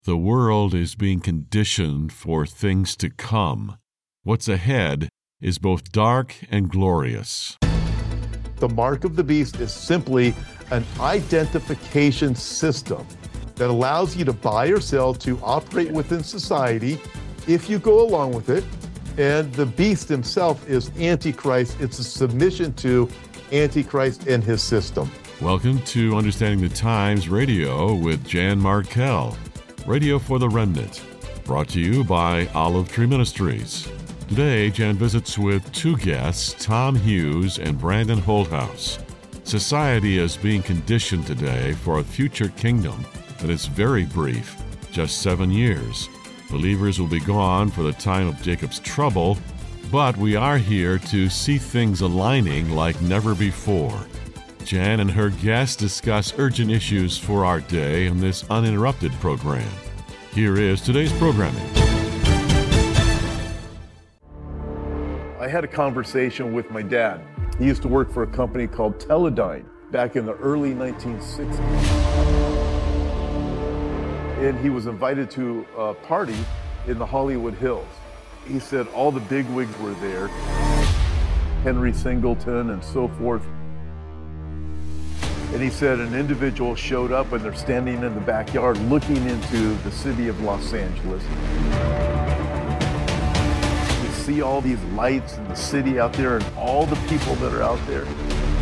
The world is being conditioned for things to come. What's ahead is both dark and glorious. The mark of the beast is simply an identification system that allows you to buy or sell, to operate within society if you go along with it. And the beast himself is Antichrist. It's a submission to Antichrist and his system. Welcome to Understanding the Times Radio with Jan Markell, Radio for the Remnant, brought to you by Olive Tree Ministries. Today, Jan visits with two guests, Tom Hughes and Brandon Holthaus. Society is being conditioned today for a future kingdom that is very brief, just 7 years. Believers will be gone for the time of Jacob's trouble, but we are here to see things aligning like never before. Jan and her guests discuss urgent issues for our day in this uninterrupted program. Here is today's programming. I had a conversation with my dad. He used to work for a company called Teledyne back in the early 1960s. And he was invited to a party in the Hollywood Hills. He said all the bigwigs were there, Henry Singleton and so forth. And he said an individual showed up and they're standing in the backyard looking into the city of Los Angeles. You see all these lights in the city out there and all the people that are out there.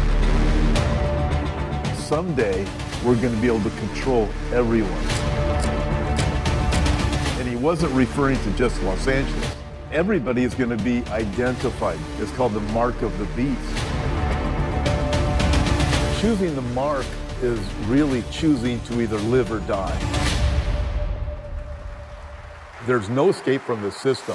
Someday, we're going to be able to control everyone. And he wasn't referring to just Los Angeles. Everybody is going to be identified. It's called the mark of the beast. Choosing the mark is really choosing to either live or die. There's no escape from the system.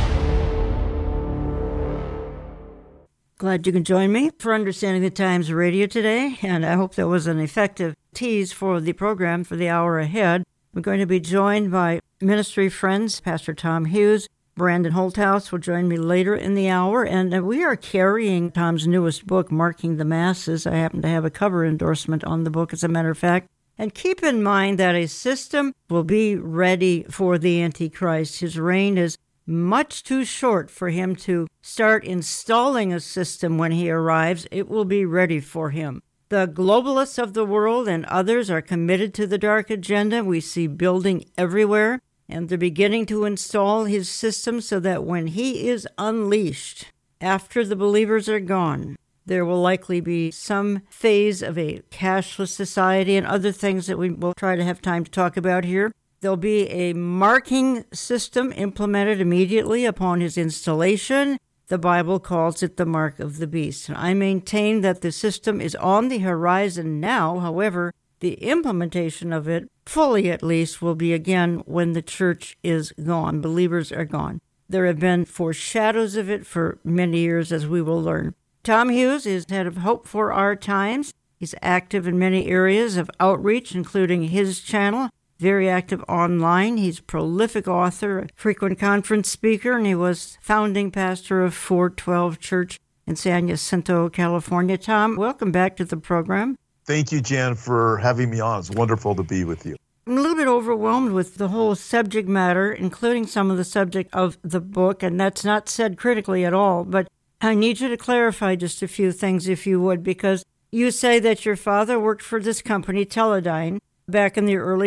Glad you can join me for Understanding the Times Radio today, and I hope that was an effective tease for the program for the hour ahead. We're going to be joined by ministry friends, Pastor Tom Hughes. Brandon Holthaus will join me later in the hour, and we are carrying Tom's newest book, Marking the Masses. I happen to have a cover endorsement on the book, as a matter of fact. And keep in mind that a system will be ready for the Antichrist. His reign is much too short for him to start installing a system when he arrives. It will be ready for him. The globalists of the world and others are committed to the dark agenda. We see building everywhere. And they're beginning to install his system so that when he is unleashed, after the believers are gone, there will likely be some phase of a cashless society and other things that we will try to have time to talk about here. There'll be a marking system implemented immediately upon his installation. The Bible calls it the mark of the beast. And I maintain that the system is on the horizon now. However, the implementation of it, fully at least, will be again when the church is gone. Believers are gone. There have been foreshadows of it for many years, as we will learn. Tom Hughes is head of Hope for Our Times. He's active in many areas of outreach, including his channel, very active online. He's a prolific author, a frequent conference speaker, and he was founding pastor of 412 Church in San Jacinto, California. Tom, welcome back to the program. Thank you, Jan, for having me on. It's wonderful to be with you. I'm a little bit overwhelmed with the whole subject matter, including some of the subject of the book, and that's not said critically at all, but I need you to clarify just a few things, if you would, because you say that your father worked for this company, Teledyne, back in the early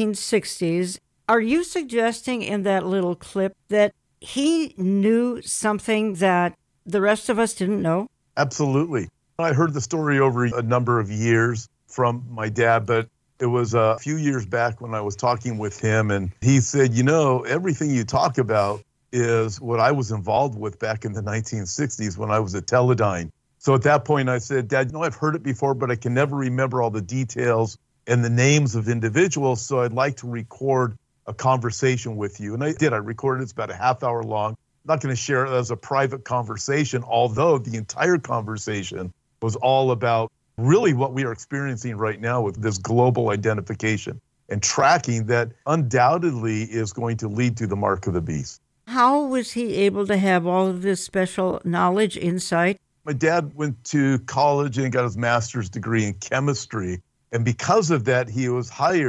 1960s. Are you suggesting in that little clip that he knew something that the rest of us didn't know? Absolutely. I heard the story over a number of years from my dad, but it was a few years back when I was talking with him, and he said, everything you talk about is what I was involved with back in the 1960s when I was at Teledyne. So at that point I said, Dad, I've heard it before, but I can never remember all the details and the names of individuals, so I'd like to record a conversation with you. And I did. I recorded it. It's about a half hour long. I'm not going to share it as a private conversation, although the entire conversation was all about really what we are experiencing right now with this global identification and tracking that undoubtedly is going to lead to the mark of the beast. How was he able to have all of this special knowledge, insight? My dad went to college and got his master's degree in chemistry. And because of that, he was hired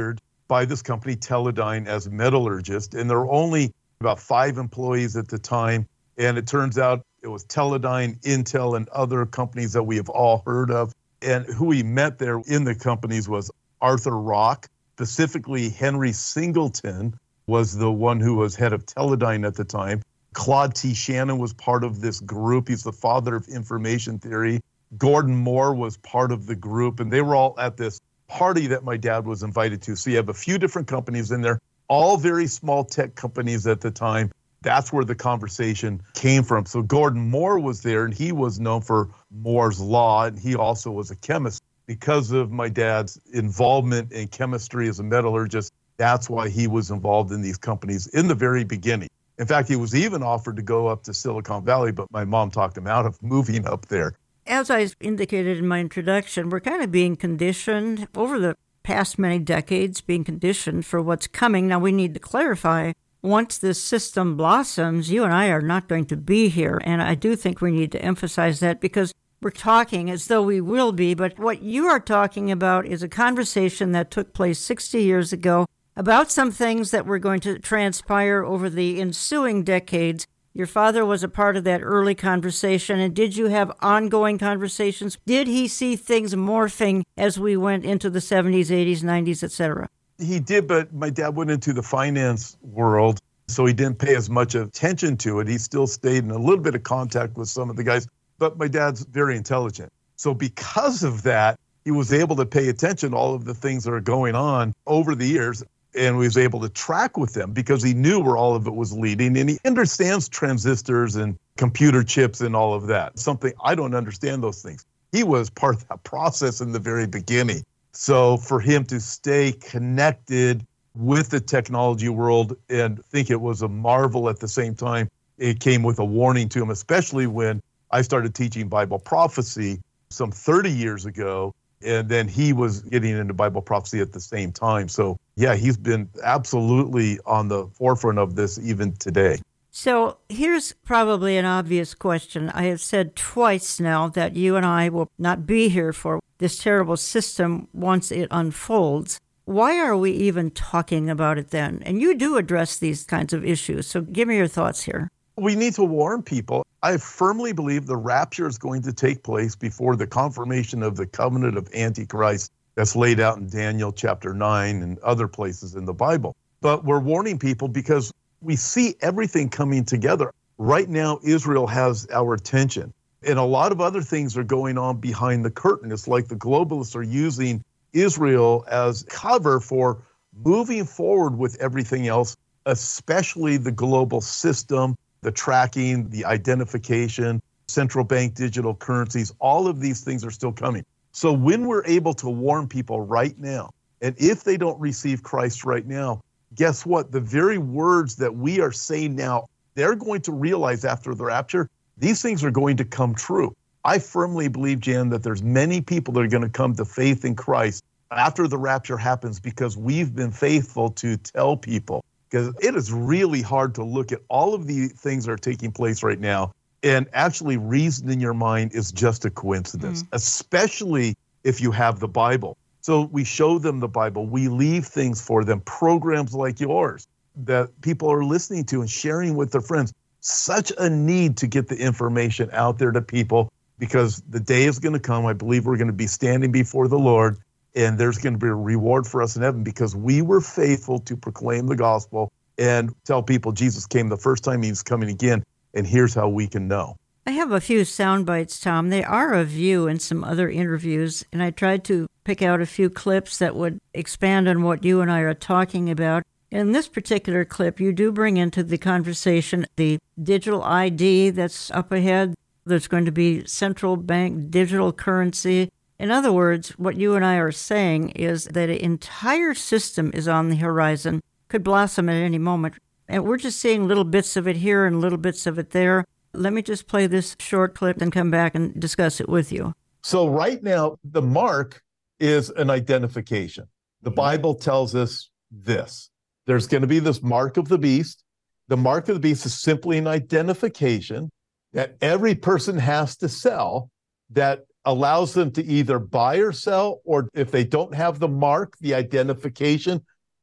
by this company, Teledyne, as metallurgist. And there were only about 5 employees at the time. And it turns out it was Teledyne, Intel, and other companies that we have all heard of. And who we met there in the companies was Arthur Rock, specifically Henry Singleton was the one who was head of Teledyne at the time. Claude T. Shannon was part of this group. He's the father of information theory. Gordon Moore was part of the group, and they were all at this party that my dad was invited to. So you have a few different companies in there, all very small tech companies at the time. That's where the conversation came from. So Gordon Moore was there, and he was known for Moore's Law, and he also was a chemist. Because of my dad's involvement in chemistry as a metallurgist, that's why he was involved in these companies in the very beginning. In fact, he was even offered to go up to Silicon Valley, but my mom talked him out of moving up there. As I indicated in my introduction, we're kind of being conditioned over the past many decades, being conditioned for what's coming. Now, we need to clarify, once this system blossoms, you and I are not going to be here. And I do think we need to emphasize that, because we're talking as though we will be. But what you are talking about is a conversation that took place 60 years ago about some things that were going to transpire over the ensuing decades. Your father was a part of that early conversation, and did you have ongoing conversations? Did he see things morphing as we went into the 70s, 80s, 90s, et cetera? He did, but my dad went into the finance world, so he didn't pay as much attention to it. He still stayed in a little bit of contact with some of the guys, but my dad's very intelligent. So because of that, he was able to pay attention to all of the things that are going on over the years. And was able to track with them because he knew where all of it was leading. And he understands transistors and computer chips and all of that. Something I don't understand those things. He was part of that process in the very beginning. So for him to stay connected with the technology world and think it was a marvel at the same time, it came with a warning to him, especially when I started teaching Bible prophecy some 30 years ago. And then he was getting into Bible prophecy at the same time. So, yeah, he's been absolutely on the forefront of this even today. So here's probably an obvious question. I have said twice now that you and I will not be here for this terrible system once it unfolds. Why are we even talking about it then? And you do address these kinds of issues. So give me your thoughts here. We need to warn people. I firmly believe the rapture is going to take place before the confirmation of the covenant of Antichrist that's laid out in Daniel chapter 9 and other places in the Bible. But we're warning people because we see everything coming together. Right now, Israel has our attention. And a lot of other things are going on behind the curtain. It's like the globalists are using Israel as cover for moving forward with everything else, especially the global system, the tracking, the identification, central bank digital currencies, all of these things are still coming. So when we're able to warn people right now, and if they don't receive Christ right now, guess what? The very words that we are saying now, they're going to realize after the rapture, these things are going to come true. I firmly believe, Jan, that there's many people that are going to come to faith in Christ after the rapture happens because we've been faithful to tell people. Because it is really hard to look at all of the things that are taking place right now and actually reason in your mind is just a coincidence, especially if you have the Bible. So we show them the Bible. We leave things for them, programs like yours that people are listening to and sharing with their friends. Such a need to get the information out there to people because the day is going to come. I believe we're going to be standing before the Lord. And there's going to be a reward for us in heaven because we were faithful to proclaim the gospel and tell people Jesus came the first time, he's coming again, and here's how we can know. I have a few sound bites, Tom. They are of you in some other interviews, and I tried to pick out a few clips that would expand on what you and I are talking about. In this particular clip, you do bring into the conversation the digital ID that's up ahead. There's going to be central bank digital currency. In other words, what you and I are saying is that an entire system is on the horizon, could blossom at any moment. And we're just seeing little bits of it here and little bits of it there. Let me just play this short clip and come back and discuss it with you. So right now, the mark is an identification. The Bible tells us this. There's going to be this mark of the beast. The mark of the beast is simply an identification that every person has to sell that allows them to either buy or sell, or if they don't have the mark, the identification,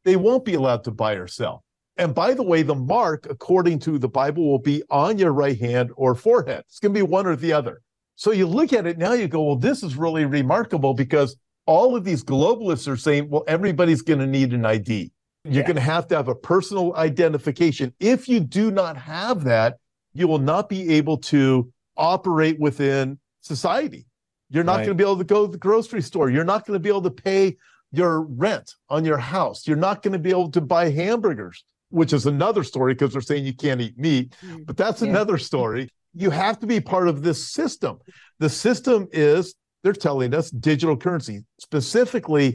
they won't be allowed to buy or sell. And by the way, the mark, according to the Bible, will be on your right hand or forehead. It's going to be one or the other. So you look at it now, you go, well, this is really remarkable because all of these globalists are saying, well, everybody's going to need an ID. You're going to have a personal identification. If you do not have that, you will not be able to operate within society. You're not going to be able to go to the grocery store. You're not going to be able to pay your rent on your house. You're not going to be able to buy hamburgers, which is another story because they're saying you can't eat meat, but that's another story. You have to be part of this system. The system is, they're telling us, digital currency, specifically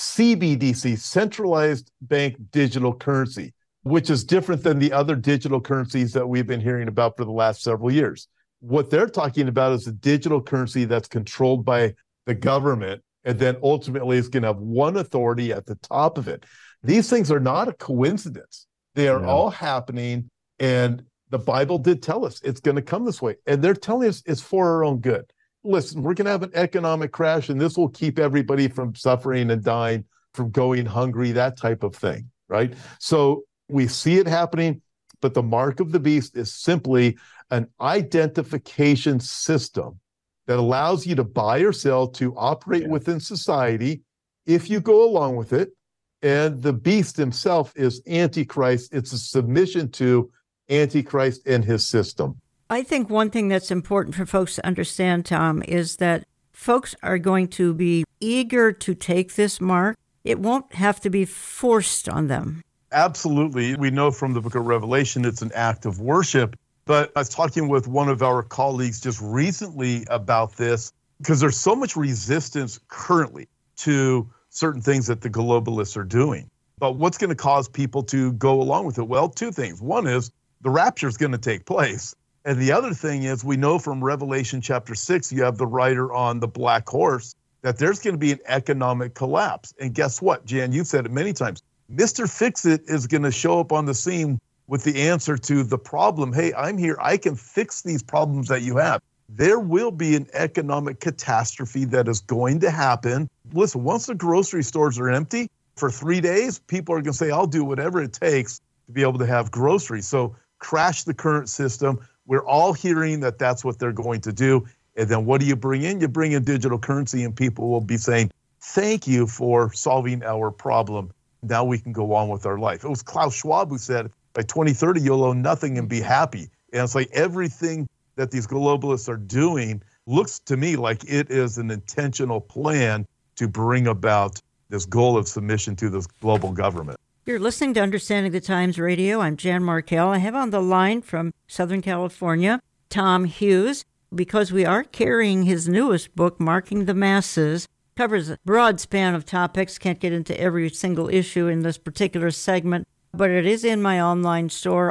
CBDC, centralized bank digital currency, which is different than the other digital currencies that we've been hearing about for the last several years. What they're talking about is a digital currency that's controlled by the government, and then ultimately is going to have one authority at the top of it. These things are not a coincidence. They are all happening, and the Bible did tell us it's going to come this way. And they're telling us it's for our own good. Listen, we're going to have an economic crash, and this will keep everybody from suffering and dying, from going hungry, that type of thing, right? So we see it happening, but the mark of the beast is simply an identification system that allows you to buy or sell, to operate within society if you go along with it. And the beast himself is Antichrist. It's a submission to Antichrist and his system. I think one thing that's important for folks to understand, Tom, is that folks are going to be eager to take this mark. It won't have to be forced on them. Absolutely. We know from the book of Revelation, it's an act of worship. But I was talking with one of our colleagues just recently about this, because there's so much resistance currently to certain things that the globalists are doing. But what's going to cause people to go along with it? Well, two things. One is the rapture is going to take place. And the other thing is, we know from Revelation chapter 6, you have the rider on the black horse, that there's going to be an economic collapse. And guess what, Jan, you've said it many times. Mr. Fix-It is going to show up on the scene with the answer to the problem. Hey, I'm here. I can fix these problems that you have. There will be an economic catastrophe that is going to happen. Listen, once the grocery stores are empty for 3 days, people are going to say, I'll do whatever it takes to be able to have groceries. So crash the current system. We're all hearing that that's what they're going to do. And then what do you bring in? You bring in digital currency, and people will be saying, thank you for solving our problem. Now we can go on with our life. It was Klaus Schwab who said, by 2030, you'll own nothing and be happy. And it's like everything that these globalists are doing looks to me like it is an intentional plan to bring about this goal of submission to this global government. You're listening to Understanding the Times Radio. I'm Jan Markell. I have on the line from Southern California, Tom Hughes, because we are carrying his newest book, Marking the Masses. Covers a broad span of topics. Can't get into every single issue in this particular segment, but it is in my online store,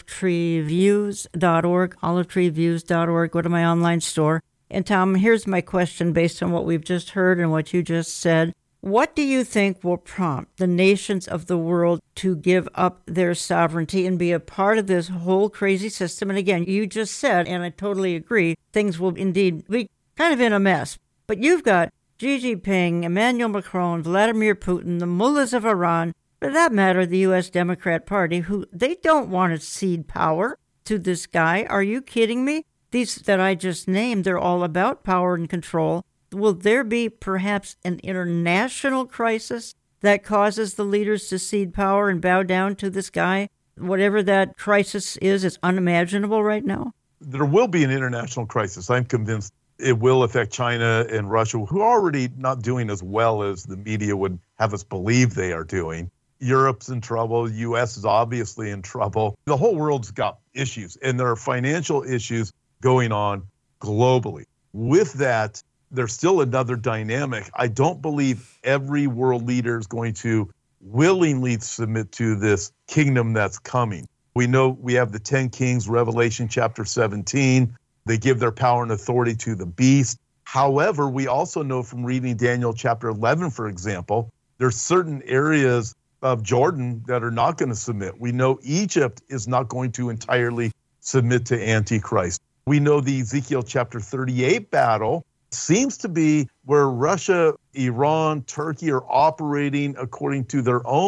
olivetreeviews.org, olivetreeviews.org. Go to my online store. And Tom, here's my question based on what we've just heard and what you just said. What do you think will prompt the nations of the world to give up their sovereignty and be a part of this whole crazy system? And again, you just said, and I totally agree, things will indeed be kind of in a mess. But you've got Xi Jinping, Emmanuel Macron, Vladimir Putin, the mullahs of Iran, for that matter, the U.S. Democrat Party, who they don't want to cede power to this guy. Are you kidding me? These that I just named, they're all about power and control. Will there be perhaps an international crisis that causes the leaders to cede power and bow down to this guy? Whatever that crisis is, it's unimaginable right now. There will be an international crisis. I'm convinced it will affect China and Russia, who are already not doing as well as the media would have us believe they are doing. Europe's in trouble. U.S. is obviously in trouble. The whole world's got issues, and there are financial issues going on globally. With that, there's still another dynamic. I don't believe every world leader is going to willingly submit to this kingdom that's coming. We know we have the 10 kings, Revelation chapter 17. They give their power and authority to the beast. However, we also know from reading Daniel chapter 11, for example, there's certain areas of Jordan that are not going to submit. We know Egypt is not going to entirely submit to Antichrist. We know the Ezekiel chapter 38 battle seems to be where Russia, Iran, Turkey are operating according to their own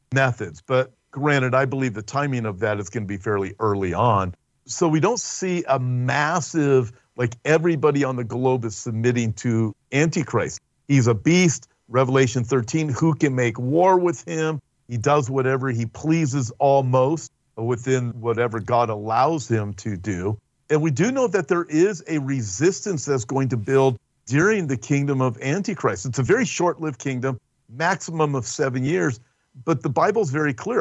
methods. But granted, I believe the timing of that is going to be fairly early on. So we don't see a massive, like everybody on the globe is submitting to Antichrist. He's a beast, Revelation 13, who can make war with him? He does whatever he pleases almost within whatever God allows him to do. And we do know that there is a resistance that's going to build during the kingdom of Antichrist. It's a very short-lived kingdom, maximum of 7 years. But the Bible's very clear.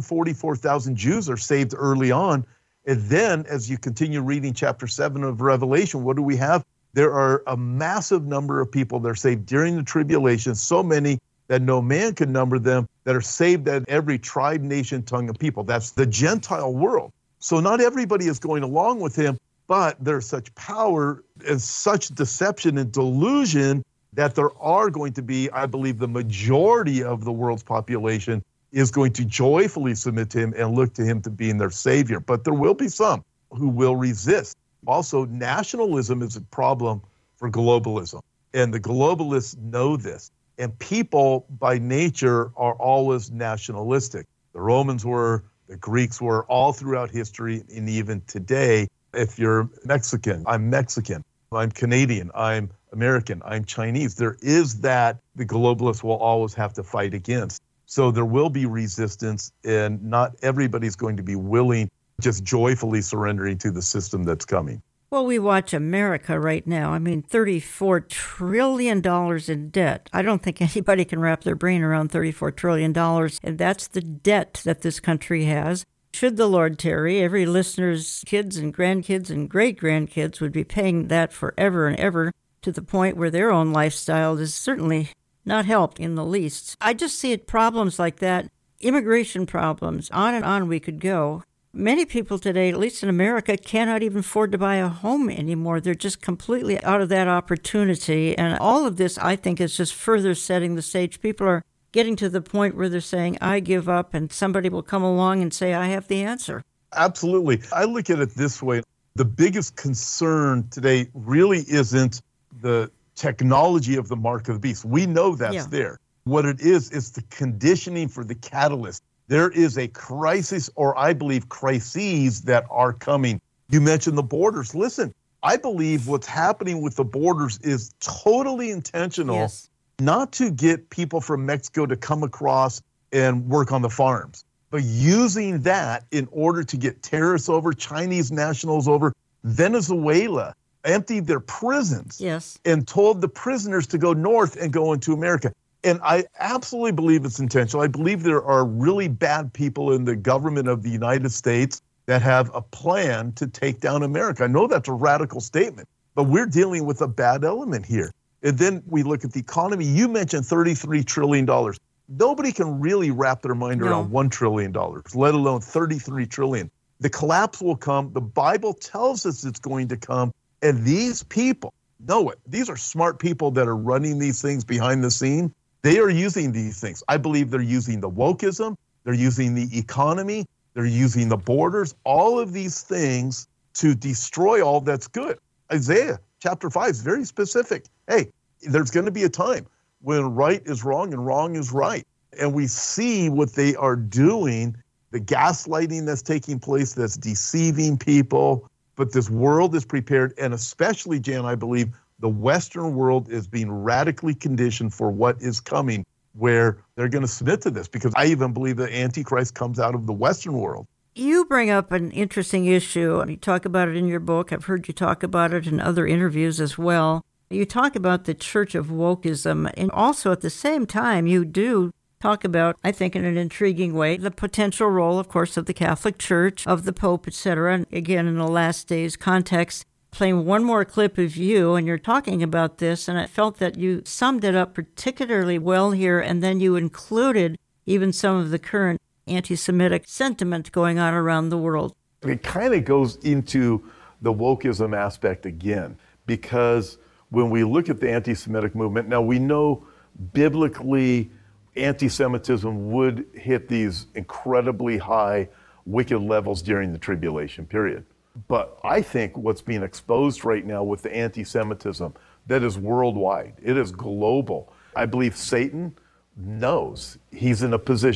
144,000 Jews are saved early on. And then as you continue reading chapter 7 of Revelation, what do we have? There are a massive number of people that are saved during the tribulation, so many that no man can number them, that are saved at every tribe, nation, tongue, and people. That's the Gentile world. So not everybody is going along with him, but there's such power and such deception and delusion that there are going to be, I believe, the majority of the world's population is going to joyfully submit to him and look to him to being their savior. But there will be some who will resist. Also, nationalism is a problem for globalism. And the globalists know this. And people by nature are always nationalistic. The Romans were, the Greeks were, all throughout history, and even today. If you're Mexican, I'm Mexican. I'm Canadian, I'm American, I'm Chinese. There is that the globalists will always have to fight against. So there will be resistance, and not everybody's going to be willing, just joyfully surrendering to the system that's coming. Well, we watch America right now. I mean, $34 trillion in debt. I don't think anybody can wrap their brain around $34 trillion, and that's the debt that this country has. Should the Lord tarry, every listener's kids and grandkids and great-grandkids would be paying that forever and ever, to the point where their own lifestyle is certainly not helped in the least. I just see it problems like that, immigration problems, on and on we could go. Many people today, at least in America, cannot even afford to buy a home anymore. They're just completely out of that opportunity. And all of this, I think, is just further setting the stage. People are getting to the point where they're saying, I give up, and somebody will come along and say, I have the answer. Absolutely. I look at it this way. The biggest concern today really isn't the technology of the mark of the beast. We know that's there. What it is the conditioning for the catalyst. There is a crisis, or I believe crises that are coming. You mentioned the borders. Listen, I believe what's happening with the borders is totally intentional, not to get people from Mexico to come across and work on the farms, but using that in order to get terrorists over, Chinese nationals over. Venezuela emptied their prisons and told the prisoners to go north and go into America. And I absolutely believe it's intentional. I believe there are really bad people in the government of the United States that have a plan to take down America. I know that's a radical statement, but we're dealing with a bad element here. And then we look at the economy. You mentioned $33 trillion. Nobody can really wrap their mind around $1 trillion, let alone $33 trillion. The collapse will come. The Bible tells us it's going to come. And these people know it. These are smart people that are running these things behind the scene. They are using these things. I believe they're using the wokeism. They're using the economy. They're using the borders. All of these things to destroy all that's good. Isaiah chapter 5 is very specific. Hey, there's going to be a time when right is wrong and wrong is right. And we see what they are doing, the gaslighting that's taking place, that's deceiving people. But this world is prepared, and especially, Jan, I believe, the Western world is being radically conditioned for what is coming, where they're going to submit to this, because I even believe the Antichrist comes out of the Western world. You bring up an interesting issue. You talk about it in your book. I've heard you talk about it in other interviews as well. You talk about the Church of Wokeism, and also at the same time, you do talk about, I think in an intriguing way, the potential role, of course, of the Catholic Church, of the Pope, etc., and again, in the last days context. Playing one more clip of you, and you're talking about this, and I felt that you summed it up particularly well here, and then you included even some of the current anti-Semitic sentiment going on around the world. It kind of goes into the wokeism aspect again, because when we look at the anti-Semitic movement, now we know biblically anti-Semitism would hit these incredibly high wicked levels during the tribulation period. But I think what's being exposed right now with the anti-Semitism, that is worldwide. It is global. I believe Satan knows he's in a position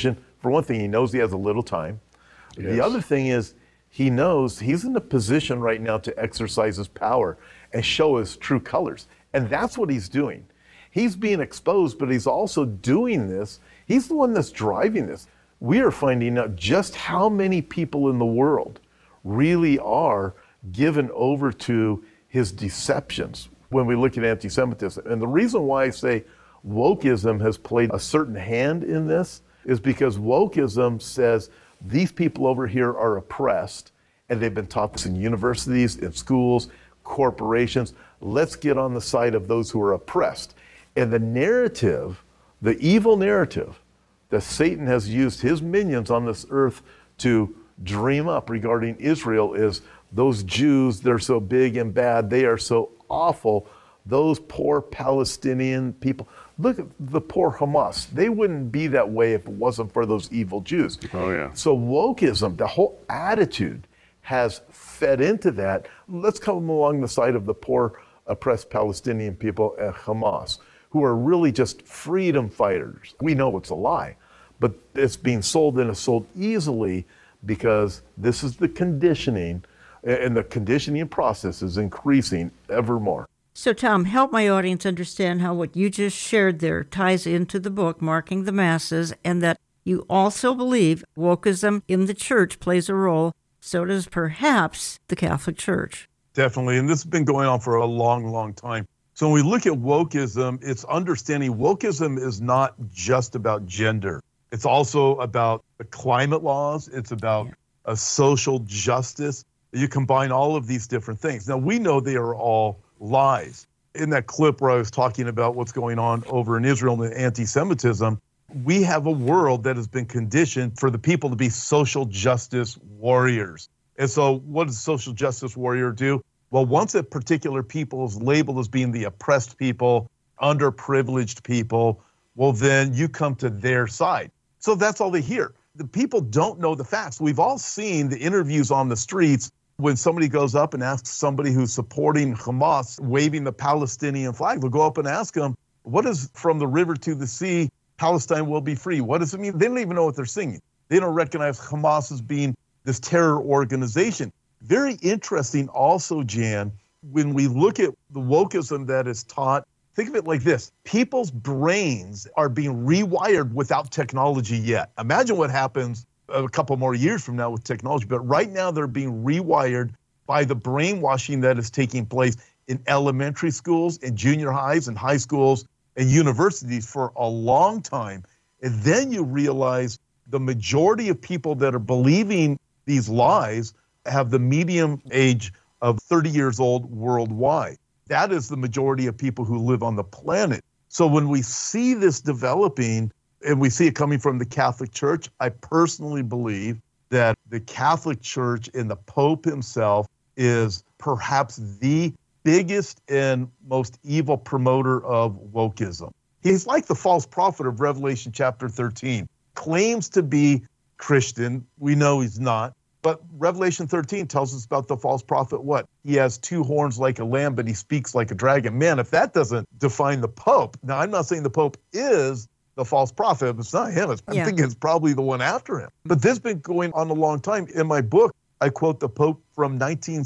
For one thing, he knows he has a little time. Yes. The other thing is he knows he's in a position right now to exercise his power and show his true colors. And that's what he's doing. He's being exposed, but he's also doing this. He's the one that's driving this. We are finding out just how many people in the world really are given over to his deceptions when we look at anti-Semitism. And the reason why I say wokeism has played a certain hand in this is because wokeism says these people over here are oppressed, and they've been taught this in universities, in schools, corporations. Let's get on the side of those who are oppressed. And the narrative, the evil narrative that Satan has used his minions on this earth to dream up regarding Israel is those Jews, they're so big and bad, they are so awful. Those poor Palestinian people, look at the poor Hamas. They wouldn't be that way if it wasn't for those evil Jews. Oh, yeah. So wokeism, the whole attitude has fed into that. Let's come along the side of the poor, oppressed Palestinian people at Hamas, who are really just freedom fighters. We know it's a lie, but it's being sold and it's sold easily because this is the conditioning, and the conditioning process is increasing ever more. So, Tom, help my audience understand how what you just shared there ties into the book, Marking the Masses, and that you also believe wokeism in the church plays a role. So does perhaps the Catholic Church. Definitely. And this has been going on for a long, long time. So when we look at wokeism, it's understanding wokeism is not just about gender. It's also about the climate laws. It's about a social justice. You combine all of these different things. Now, we know they are all lies. In that clip where I was talking about what's going on over in Israel and anti-Semitism, we have a world that has been conditioned for the people to be social justice warriors. And so what does a social justice warrior do? Well, once a particular people is labeled as being the oppressed people, underprivileged people, well, then you come to their side. So that's all they hear. The people don't know the facts. We've all seen the interviews on the streets when somebody goes up and asks somebody who's supporting Hamas, waving the Palestinian flag, they'll go up and ask them, what is from the river to the sea, Palestine will be free? What does it mean? They don't even know what they're singing. They don't recognize Hamas as being this terror organization. Very interesting also, Jan, when we look at the wokeism that is taught, think of it like this. People's brains are being rewired without technology yet. Imagine what happens a couple more years from now with technology. But right now they're being rewired by the brainwashing that is taking place in elementary schools, in junior highs, and high schools, and universities for a long time. And then you realize the majority of people that are believing these lies have the median age of 30 years old worldwide. That is the majority of people who live on the planet. So when we see this developing, and we see it coming from the Catholic Church, I personally believe that the Catholic Church and the Pope himself is perhaps the biggest and most evil promoter of wokeism. He's like the false prophet of Revelation chapter 13, claims to be Christian. We know he's not. But Revelation 13 tells us about the false prophet what? He has two horns like a lamb, but he speaks like a dragon. Man, if that doesn't define the Pope. Now, I'm not saying the Pope is the false prophet, but it's not him. I'm thinking it's probably the one after him. But this has been going on a long time. In my book, I quote the Pope from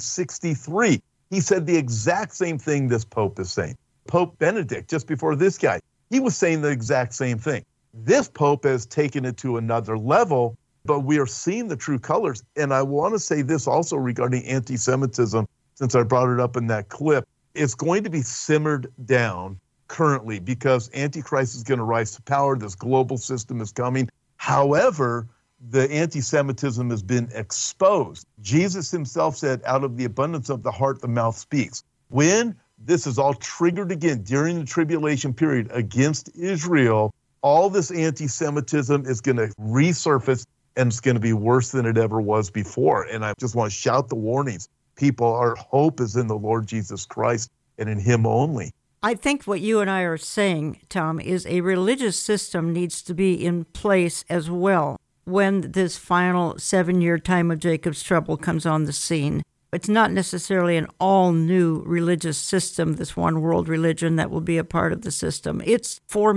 1963. He said the exact same thing this Pope is saying. Pope Benedict, just before this guy, he was saying the exact same thing. This Pope has taken it to another level, but we are seeing the true colors. And I want to say this also regarding anti-Semitism, since I brought it up in that clip. It's going to be simmered down currently because Antichrist is going to rise to power. This global system is coming. However, the anti-Semitism has been exposed. Jesus himself said, out of the abundance of the heart, the mouth speaks. When this is all triggered again during the tribulation period against Israel, all this anti-Semitism is going to resurface, and it's going to be worse than it ever was before. And I just want to shout the warnings. People, our hope is in the Lord Jesus Christ and in him only. I think what you and I are saying, Tom, is a religious system needs to be in place as well when this final 7-year time of Jacob's trouble comes on the scene. It's not necessarily an all-new religious system, this one world religion that will be a part of the system. It's forming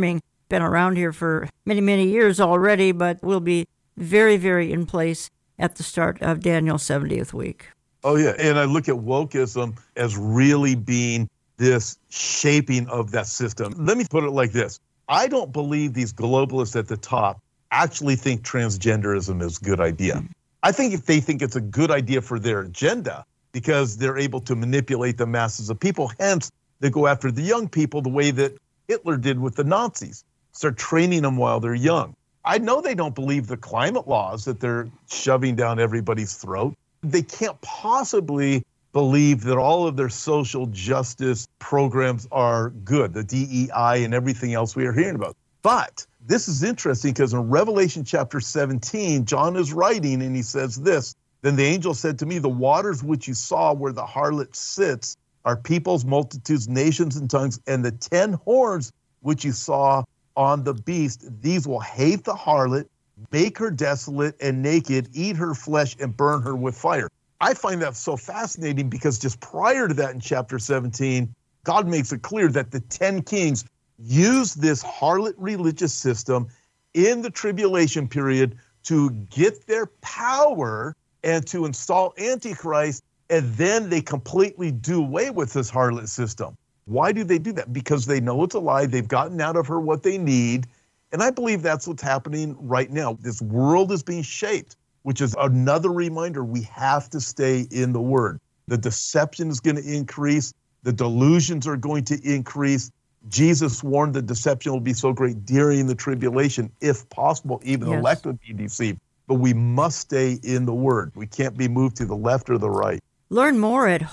been around here for many, many years already, but will be very, very in place at the start of Daniel's 70th week. Oh, yeah. And I look at wokeism as really being this shaping of that system. Let me put it like this. I don't believe these globalists at the top actually think transgenderism is a good idea. I think if they think it's a good idea for their agenda, because they're able to manipulate the masses of people, hence they go after the young people the way that Hitler did with the Nazis, start training them while they're young. I know they don't believe the climate laws that they're shoving down everybody's throat. They can't possibly believe that all of their social justice programs are good, the DEI and everything else we are hearing about. But this is interesting because in Revelation chapter 17, John is writing and he says this, "Then the angel said to me, the waters which you saw where the harlot sits are peoples, multitudes, nations, and tongues, and the 10 horns which you saw on the beast, these will hate the harlot, make her desolate and naked, eat her flesh, and burn her with fire." I find that so fascinating because just prior to that in chapter 17, God makes it clear that the 10 kings use this harlot religious system in the tribulation period to get their power and to install Antichrist, and then they completely do away with this harlot system. Why do they do that? Because they know it's a lie. They've gotten out of her what they need. And I believe that's what's happening right now. This world is being shaped, which is another reminder we have to stay in the Word. The deception is going to increase. The delusions are going to increase. Jesus warned the deception will be so great during the tribulation, if possible, even the elect would be deceived. But we must stay in the Word. We can't be moved to the left or the right. Learn more at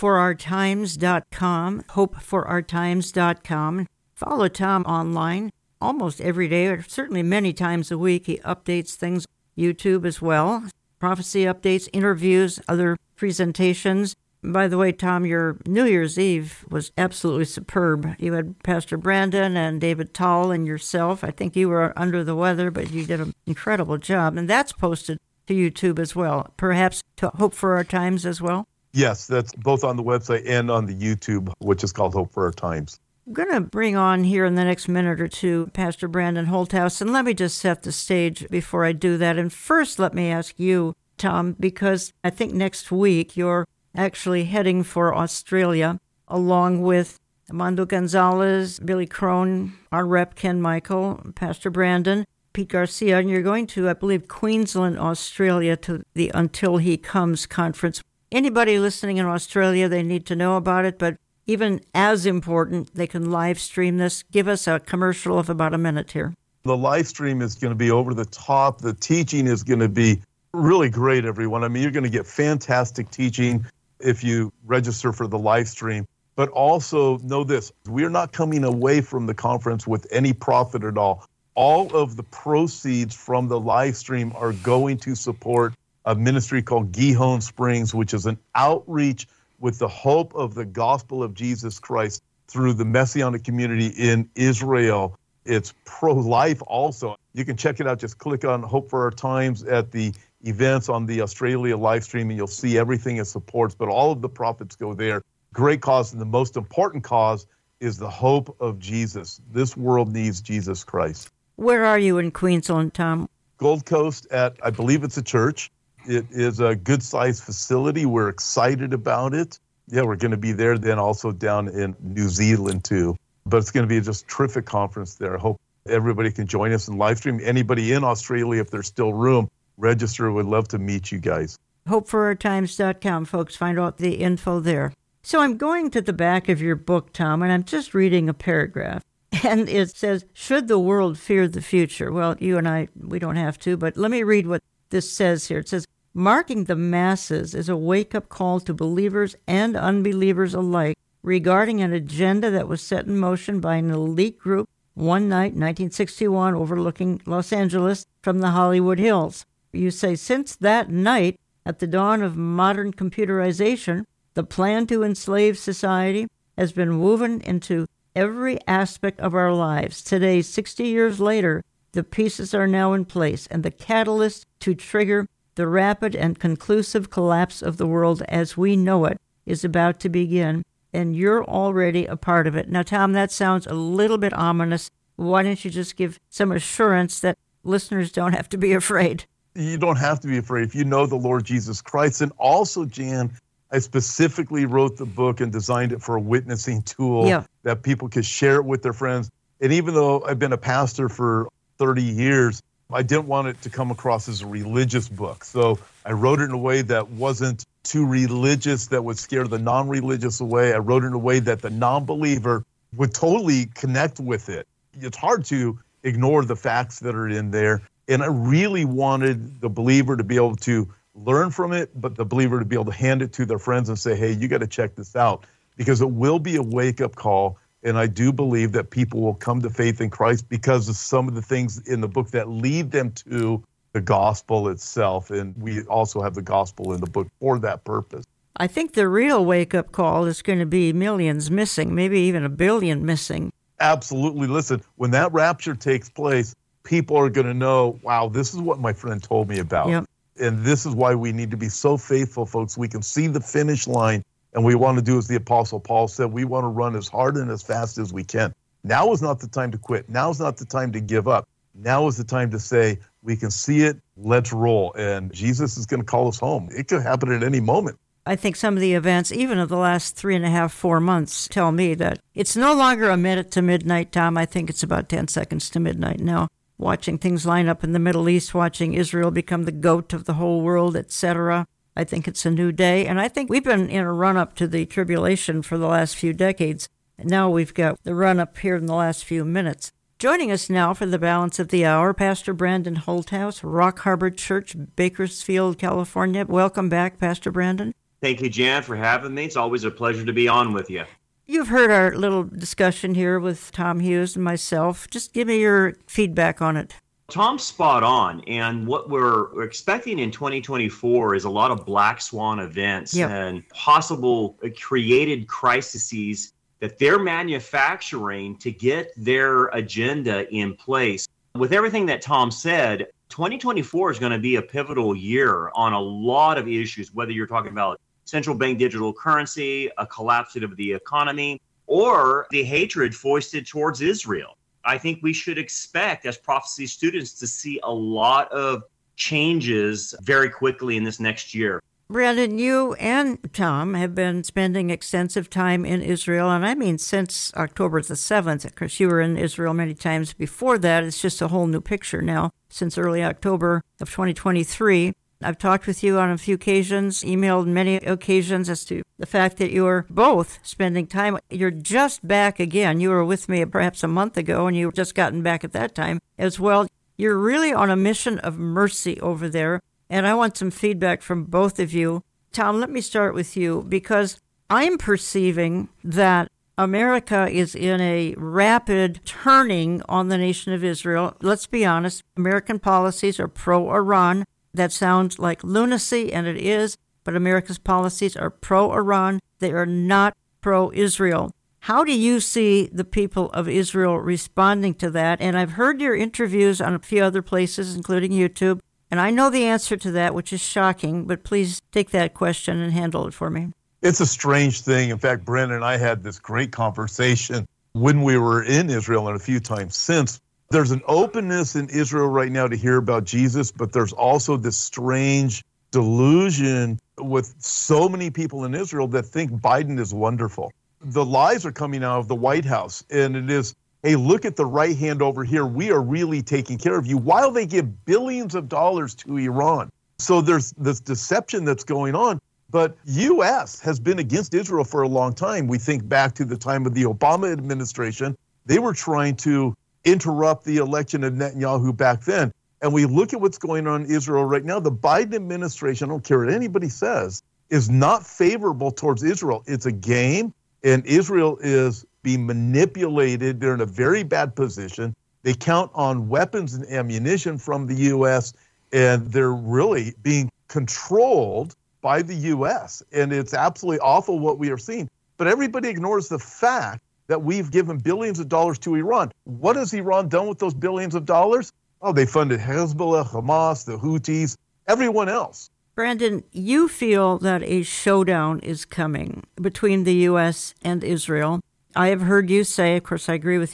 hopeforourtimes.com, hopeforourtimes.com. Follow Tom online almost every day, or certainly many times a week. He updates things, YouTube as well, prophecy updates, interviews, other presentations. By the way, Tom, your New Year's Eve was absolutely superb. You had Pastor Brandon and David Tall and yourself. I think you were under the weather, but you did an incredible job. And that's posted to YouTube as well, perhaps to Hope for Our Times as well? Yes, that's both on the website and on the YouTube, which is called Hope for Our Times. I'm going to bring on here in the next minute or two Pastor Brandon Holthouse, and let me just set the stage before I do that. And first, let me ask you, Tom, because I think next week you're actually heading for Australia, along with Armando Gonzalez, Billy Crone, our rep Ken Michael, Pastor Brandon, Pete Garcia, and you're going to, I believe, Queensland, Australia, to the Until He Comes conference. Anybody listening in Australia, they need to know about it, but even as important, they can live stream this. Give us a commercial of about a minute here. The live stream is going to be over the top. The teaching is going to be really great, everyone. I mean, you're going to get fantastic teaching if you register for the live stream. But also know this, we're not coming away from the conference with any profit at all. All of the proceeds from the live stream are going to support a ministry called Gihon Springs, which is an outreach with the hope of the gospel of Jesus Christ through the Messianic community in Israel. It's pro-life also. You can check it out. Just click on Hope for Our Times at the events on the Australia live stream, and you'll see everything it supports. But all of the profits go there. Great cause, and the most important cause is the hope of Jesus. This world needs Jesus Christ. Where are you in Queensland, Tom? Gold Coast at, I believe it's a church. It is a good-sized facility. We're excited about it. Yeah, we're going to be there, then also down in New Zealand too. But it's going to be just a terrific conference there. I hope everybody can join us in live stream. Anybody in Australia, if there's still room, register. We'd love to meet you guys. HopeForOurTimes.com, folks. Find out the info there. So I'm going to the back of your book, Tom, and I'm just reading a paragraph. And it says, should the world fear the future? Well, you and I, we don't have to, but let me read what this says here. It says, marking the masses is a wake-up call to believers and unbelievers alike regarding an agenda that was set in motion by an elite group one night, 1961, overlooking Los Angeles from the Hollywood Hills. You say, since that night, at the dawn of modern computerization, the plan to enslave society has been woven into every aspect of our lives. Today, 60 years later, the pieces are now in place, and the catalyst to trigger the rapid and conclusive collapse of the world as we know it is about to begin, and you're already a part of it. Now, Tom, that sounds a little bit ominous. why don't you just give some assurance that listeners don't have to be afraid? You don't have to be afraid if you know the Lord Jesus Christ. And also, Jan, I specifically wrote the book and designed it for a witnessing tool that people could share it with their friends. And even though I've been a pastor for 30 years, I didn't want it to come across as a religious book. So I wrote it in a way that wasn't too religious, that would scare the non-religious away. I wrote it in a way that the non-believer would totally connect with it. It's hard to ignore the facts that are in there. And I really wanted the believer to be able to learn from it, but the believer to be able to hand it to their friends and say, hey, you got to check this out, because it will be a wake-up call. And I do believe that people will come to faith in Christ because of some of the things in the book that lead them to the gospel itself. And we also have the gospel in the book for that purpose. I think the real wake-up call is going to be millions missing, maybe even 1 billion missing. Absolutely. Listen, when that rapture takes place, people are going to know, wow, this is what my friend told me about. Yep. And this is why we need to be so faithful, folks. We can see the finish line, and we want to do as the Apostle Paul said, we want to run as hard and as fast as we can. Now is not the time to quit. Now is not the time to give up. Now is the time to say, we can see it, let's roll. And Jesus is going to call us home. It could happen at any moment. I think some of the events, even of the last 3.5, 4 months, tell me that it's no longer a minute to midnight, Tom. I think it's about 10 seconds to midnight now. Watching things line up in the Middle East, watching Israel become the goat of the whole world, etc. I think it's a new day. And I think we've been in a run-up to the tribulation for the last few decades. And now we've got the run-up here in the last few minutes. Joining us now for the balance of the hour, Pastor Brandon Holthouse, Rock Harbor Church, Bakersfield, California. Welcome back, Pastor Brandon. Thank you, Jan, for having me. It's always a pleasure to be on with you. You've heard our little discussion here with Tom Hughes and myself. Just give me your feedback on it. Tom's spot on, and what we're expecting in 2024 is a lot of black swan events and possible created crises that they're manufacturing to get their agenda in place. With everything that Tom said, 2024 is going to be a pivotal year on a lot of issues, whether you're talking about central bank digital currency, a collapse of the economy, or the hatred foisted towards Israel. I think we should expect, as prophecy students, to see a lot of changes very quickly in this next year. Brandon, you and Tom have been spending extensive time in Israel, and I mean since October the 7th. Of course, you were in Israel many times before that. It's just a whole new picture now since early October of 2023. I've talked with you on a few occasions, emailed many occasions as to the fact that you are both spending time. You're just back again. You were with me perhaps a month ago, and you had just gotten back at that time as well. You're really on a mission of mercy over there, and I want some feedback from both of you. Tom, let me start with you, because I'm perceiving that America is in a rapid turning on the nation of Israel. Let's be honest, American policies are pro-Iran. That sounds like lunacy, and it is, but America's policies are pro-Iran. They are not pro-Israel. How do you see the people of Israel responding to that? And I've heard your interviews on a few other places, including YouTube, and I know the answer to that, which is shocking, but please take that question and handle it for me. It's a strange thing. In fact, Brandon and I had this great conversation when we were in Israel and a few times since. There's an openness in Israel right now to hear about Jesus, but there's also this strange delusion with so many people in Israel that think Biden is wonderful. The lies are coming out of the White House, and it is, hey, look at the right hand over here. We are really taking care of you, while they give billions of dollars to Iran. So there's this deception that's going on. But U.S. has been against Israel for a long time. We think back to the time of the Obama administration. They were trying to interrupt the election of Netanyahu back then. And we look at what's going on in Israel right now. The Biden administration, I don't care what anybody says, is not favorable towards Israel. It's a game, and Israel is being manipulated. They're in a very bad position. They count on weapons and ammunition from the U.S., and they're really being controlled by the U.S. And it's absolutely awful what we are seeing. But everybody ignores the fact that we've given billions of dollars to Iran. What has Iran done with those billions of dollars? Oh, they funded Hezbollah, Hamas, the Houthis, everyone else. Brandon, you feel that a showdown is coming between the U.S. and Israel. I have heard you say, of course I agree with you,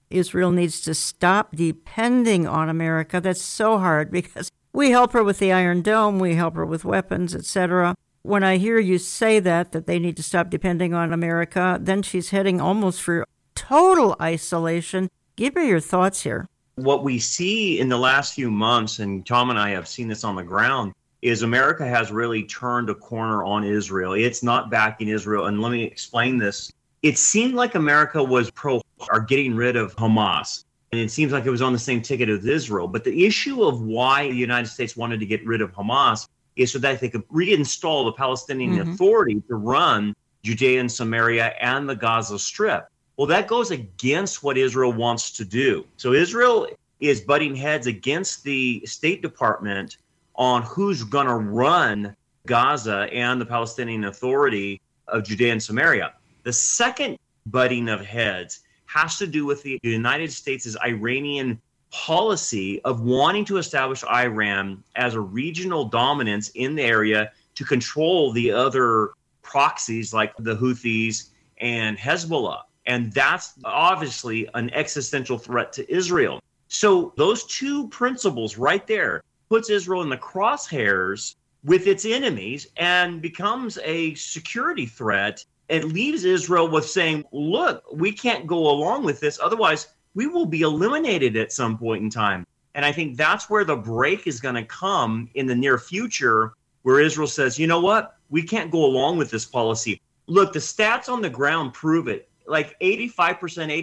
Israel needs to stop depending on America. That's so hard because we help her with the Iron Dome, we help her with weapons, etc. When I hear you say that they need to stop depending on America, then she's heading almost for total isolation. Give me your thoughts here. What we see in the last few months, and Tom and I have seen this on the ground, is America has really turned a corner on Israel. It's not backing Israel. And let me explain this. It seemed like America was getting rid of Hamas. And it seems like it was on the same ticket as Israel. But the issue of why the United States wanted to get rid of Hamas is so that they could reinstall the Palestinian Authority to run Judea and Samaria and the Gaza Strip. Well, that goes against what Israel wants to do. So Israel is butting heads against the State Department on who's going to run Gaza and the Palestinian Authority of Judea and Samaria. The second butting of heads has to do with the United States' Iranian policy of wanting to establish Iran as a regional dominance in the area to control the other proxies like the Houthis and Hezbollah. And that's obviously an existential threat to Israel. So those two principles right there puts Israel in the crosshairs with its enemies and becomes a security threat. It leaves Israel with saying, look, we can't go along with this. Otherwise, we will be eliminated at some point in time. And I think that's where the break is going to come in the near future, where Israel says, you know what? We can't go along with this policy. Look, the stats on the ground prove it. Like 85%,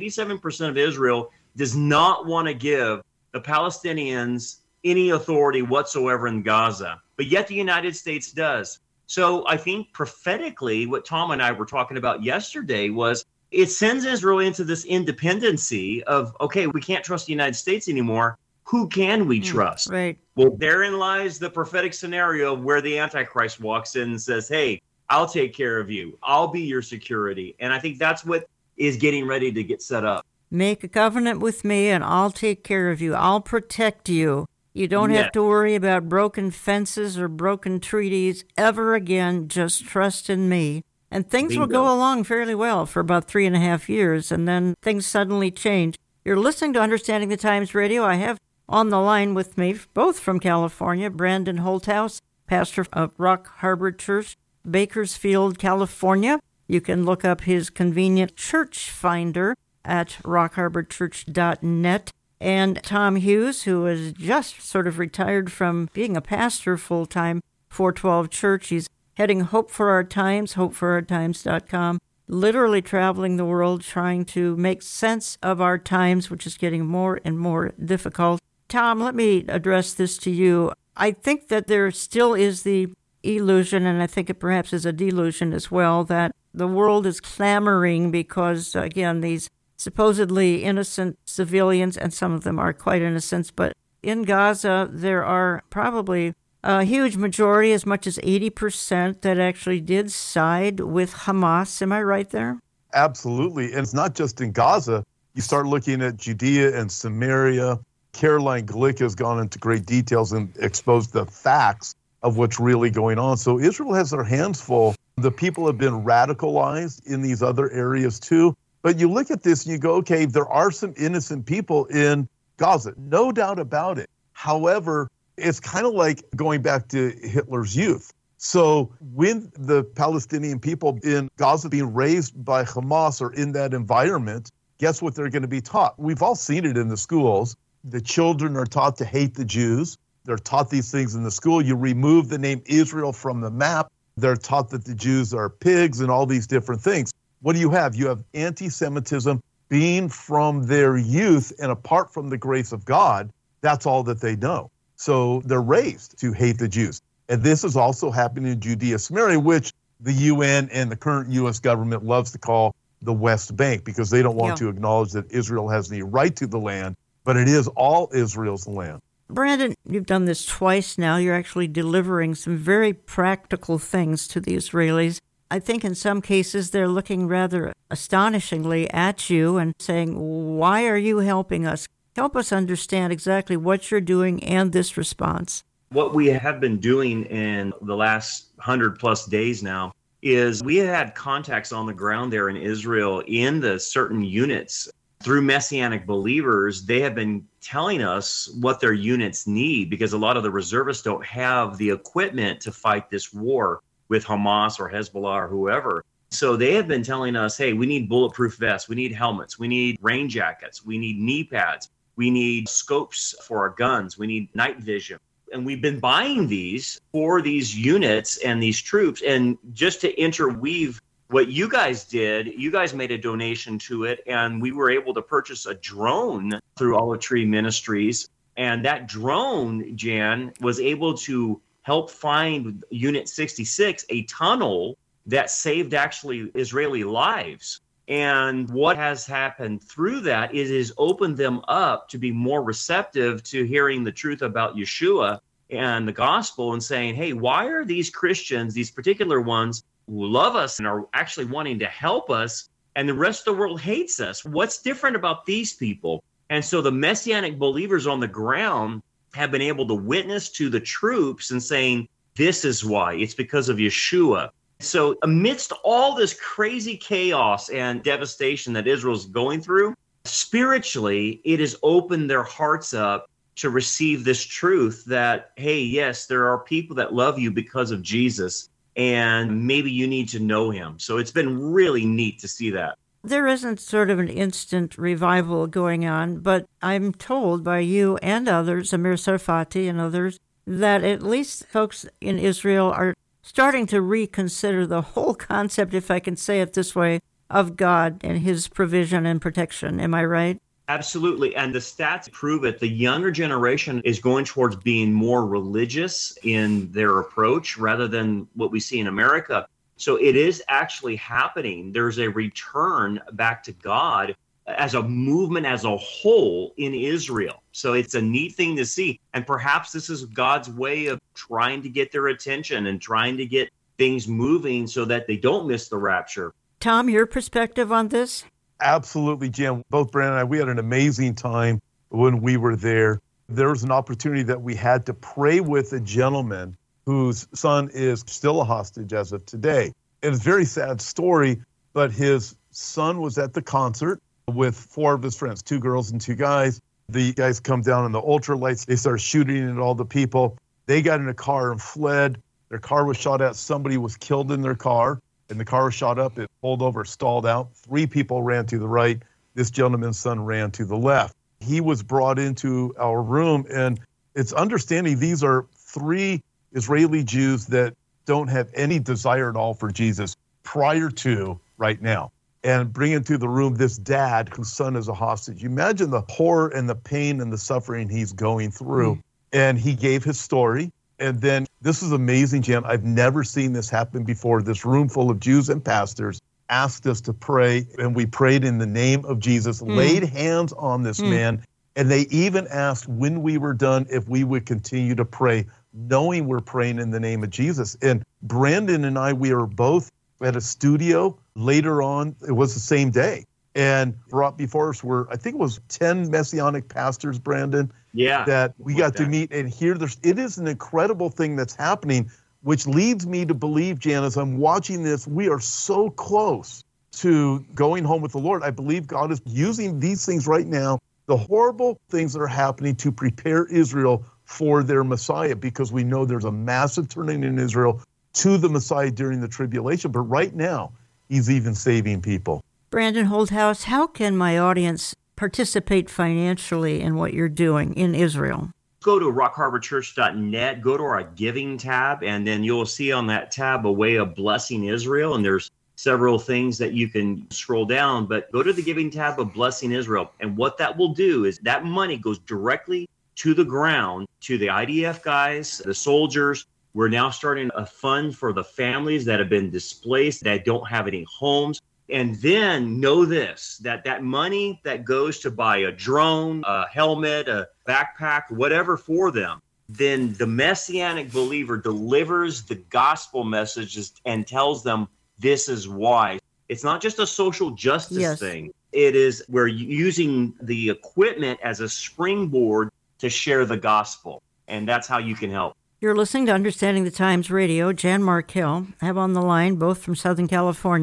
87% of Israel does not want to give the Palestinians any authority whatsoever in Gaza. But yet the United States does. So I think prophetically, what Tom and I were talking about yesterday was it sends Israel into this independency of, okay, we can't trust the United States anymore. Who can we trust? Right. Well, therein lies the prophetic scenario where the Antichrist walks in and says, hey, I'll take care of you. I'll be your security. And I think that's what is getting ready to get set up. Make a covenant with me and I'll take care of you. I'll protect you. You don't have to worry about broken fences or broken treaties ever again. Just trust in me. And things will go along fairly well for about 3.5 years, and then things suddenly change. You're listening to Understanding the Times Radio. I have on the line with me, both from California, Brandon Holthaus, pastor of Rock Harbor Church, Bakersfield, California. You can look up his convenient church finder at rockharborchurch.net. And Tom Hughes, who is just sort of retired from being a pastor full-time, 412 Church. He's heading Hope for Our Times, hopeforourtimes.com, literally traveling the world trying to make sense of our times, which is getting more and more difficult. Tom, let me address this to you. I think that there still is the illusion, and I think it perhaps is a delusion as well, that the world is clamoring because, again, these supposedly innocent civilians, and some of them are quite innocent, but in Gaza, there are probably a huge majority, as much as 80%, that actually did side with Hamas. Am I right there? Absolutely. And it's not just in Gaza. You start looking at Judea and Samaria. Caroline Glick has gone into great details and exposed the facts of what's really going on. So Israel has their hands full. The people have been radicalized in these other areas too. But you look at this and you go, okay, there are some innocent people in Gaza, no doubt about it. However, it's kind of like going back to Hitler's youth. So when the Palestinian people in Gaza being raised by Hamas or in that environment, guess what they're going to be taught? We've all seen it in the schools. The children are taught to hate the Jews. They're taught these things in the school. You remove the name Israel from the map. They're taught that the Jews are pigs and all these different things. What do you have? You have anti-Semitism being from their youth, and apart from the grace of God, that's all that they know. So they're raised to hate the Jews. And this is also happening in Judea, Samaria, which the UN and the current U.S. government loves to call the West Bank because they don't want to acknowledge that Israel has any right to the land, but it is all Israel's land. Brandon, you've done this twice now. You're actually delivering some very practical things to the Israelis. I think in some cases they're looking rather astonishingly at you and saying, why are you helping us? Help us understand exactly what you're doing and this response. What we have been doing in the last 100+ days now is we had contacts on the ground there in Israel in the certain units through Messianic Believers, they have been telling us what their units need, because a lot of the reservists don't have the equipment to fight this war with Hamas or Hezbollah or whoever. So they have been telling us, hey, we need bulletproof vests, we need helmets, we need rain jackets, we need knee pads, we need scopes for our guns, we need night vision. And we've been buying these for these units and these troops. And just to interweave what you guys did, you guys made a donation to it, and we were able to purchase a drone through Olive Tree Ministries. And that drone, Jan, was able to help find Unit 66 a tunnel that saved actually Israeli lives. And what has happened through that is it has opened them up to be more receptive to hearing the truth about Yeshua and the gospel, and saying, hey, why are these Christians, these particular ones who love us and are actually wanting to help us, and the rest of the world hates us? What's different about these people? And so the Messianic Believers on the ground have been able to witness to the troops and saying, this is why. It's because of Yeshua. So amidst all this crazy chaos and devastation that Israel's going through, spiritually, it has opened their hearts up to receive this truth that, hey, yes, there are people that love you because of Jesus, and maybe you need to know him. So it's been really neat to see that. There isn't sort of an instant revival going on, but I'm told by you and others, Amir Sarfati and others, that at least folks in Israel are starting to reconsider the whole concept, if I can say it this way, of God and his provision and protection. Am I right? Absolutely. And the stats prove it. The younger generation is going towards being more religious in their approach rather than what we see in America. So it is actually happening. There's a return back to God as a movement as a whole in Israel. So it's a neat thing to see. And perhaps this is God's way of trying to get their attention and trying to get things moving so that they don't miss the rapture. Tom, your perspective on this? Absolutely, Jim. Both Brandon and I, we had an amazing time when we were there. There was an opportunity that we had to pray with a gentleman whose son is still a hostage as of today. It's a very sad story, but his son was at the concert with 4 of his friends, 2 girls and 2 guys. The guys come down in the ultralights. They start shooting at all the people. They got in a car and fled. Their car was shot at. Somebody was killed in their car, and the car was shot up. It pulled over, stalled out. 3 people ran to the right. This gentleman's son ran to the left. He was brought into our room, and it's understanding these are 3 Israeli Jews that don't have any desire at all for Jesus prior to right now. And bring into the room this dad whose son is a hostage. You imagine the horror and the pain and the suffering he's going through. And he gave his story. And then this is amazing, Jan. I've never seen this happen before. This room full of Jews and pastors asked us to pray, and we prayed in the name of Jesus, laid hands on this man. And they even asked when we were done if we would continue to pray, knowing we're praying in the name of Jesus. And Brandon and I, we are both at a studio. Later on, it was the same day, and brought before us were, I think it was 10 Messianic pastors, Brandon, that we got to meet and hear. It is an incredible thing that's happening, which leads me to believe, Jan, as I'm watching this, we are so close to going home with the Lord. I believe God is using these things right now, the horrible things that are happening, to prepare Israel for their Messiah, because we know there's a massive turning in Israel to the Messiah during the tribulation. But right now, he's even saving people. Brandon Holthaus, how can my audience participate financially in what you're doing in Israel? Go to rockharborchurch.net, go to our giving tab, and then you'll see on that tab a way of blessing Israel. And there's several things that you can scroll down, but go to the giving tab of Blessing Israel. And what that will do is that money goes directly to the ground, to the IDF guys, the soldiers. We're now starting a fund for the families that have been displaced, that don't have any homes. And then know this, that money that goes to buy a drone, a helmet, a backpack, whatever for them, then the Messianic believer delivers the gospel messages and tells them this is why. It's not just a social justice thing. It is, we're using the equipment as a springboard to share the gospel. And that's how you can help. You're listening to Understanding the Times Radio. Jan Markell. I have on the line, both from Southern California,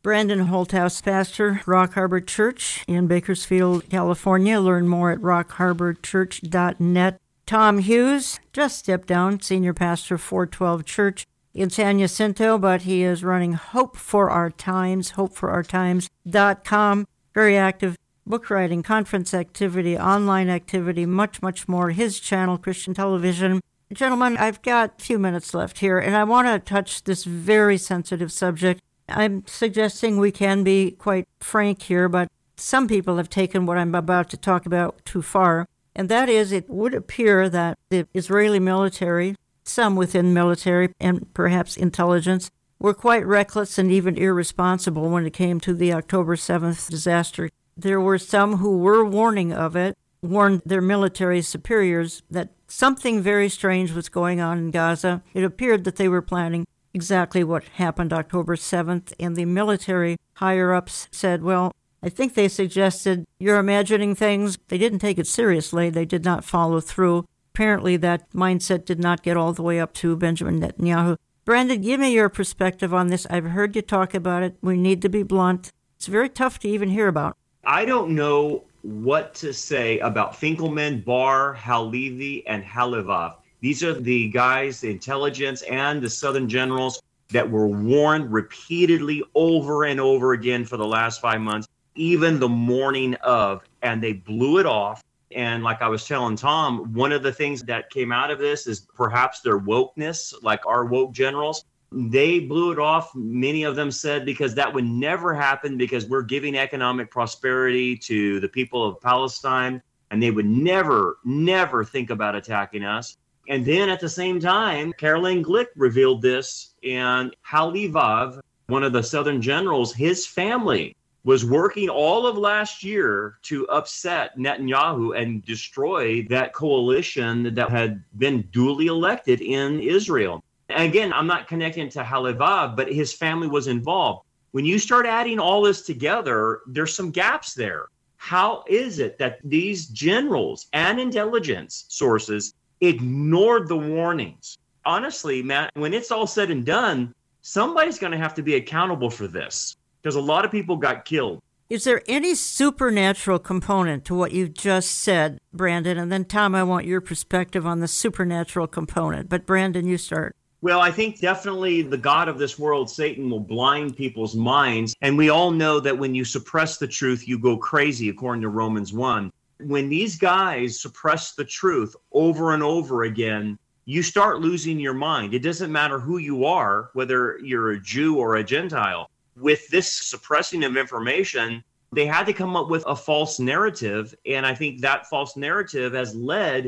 Brandon Holthouse, pastor, Rock Harbor Church in Bakersfield, California. Learn more at rockharborchurch.net. Tom Hughes just stepped down, senior pastor, 412 Church in San Jacinto, but he is running Hope for Our Times, hopeforourtimes.com. Very active book writing, conference activity, online activity, much, much more. His channel, Christian Television. Gentlemen, I've got a few minutes left here, and I want to touch this very sensitive subject. I'm suggesting we can be quite frank here, but some people have taken what I'm about to talk about too far, and that is it would appear that the Israeli military, some within military and perhaps intelligence, were quite reckless and even irresponsible when it came to the October 7th disaster. There were some who were warning of it, warned their military superiors that something very strange was going on in Gaza. It appeared that they were planning exactly what happened October 7th, and the military higher-ups said, well, I think they suggested you're imagining things. They didn't take it seriously. They did not follow through. Apparently that mindset did not get all the way up to Benjamin Netanyahu. Brandon, give me your perspective on this. I've heard you talk about it. We need to be blunt. It's very tough to even hear about. I don't know what to say about Finkelman, Bar, Halevi, and Halevav. These are the guys, the intelligence and the Southern generals that were warned repeatedly over and over again for the last 5 months, even the morning of, and they blew it off. And like I was telling Tom, one of the things that came out of this is perhaps their wokeness, like our woke generals. They blew it off, many of them said, because that would never happen because we're giving economic prosperity to the people of Palestine, and they would never, never think about attacking us. And then at the same time, Caroline Glick revealed this, and Halevav, one of the Southern generals, his family was working all of last year to upset Netanyahu and destroy that coalition that had been duly elected in Israel. Again, I'm not connecting to Halevav, but his family was involved. When you start adding all this together, there's some gaps there. How is it that these generals and intelligence sources ignored the warnings? Honestly, Matt, when it's all said and done, somebody's going to have to be accountable for this because a lot of people got killed. Is there any supernatural component to what you just said, Brandon? And then, Tom, I want your perspective on the supernatural component. But, Brandon, you start. Well, I think definitely the God of this world, Satan, will blind people's minds. And we all know that when you suppress the truth, you go crazy, according to Romans 1. When these guys suppress the truth over and over again, you start losing your mind. It doesn't matter who you are, whether you're a Jew or a Gentile. With this suppressing of information, they had to come up with a false narrative. And I think that false narrative has led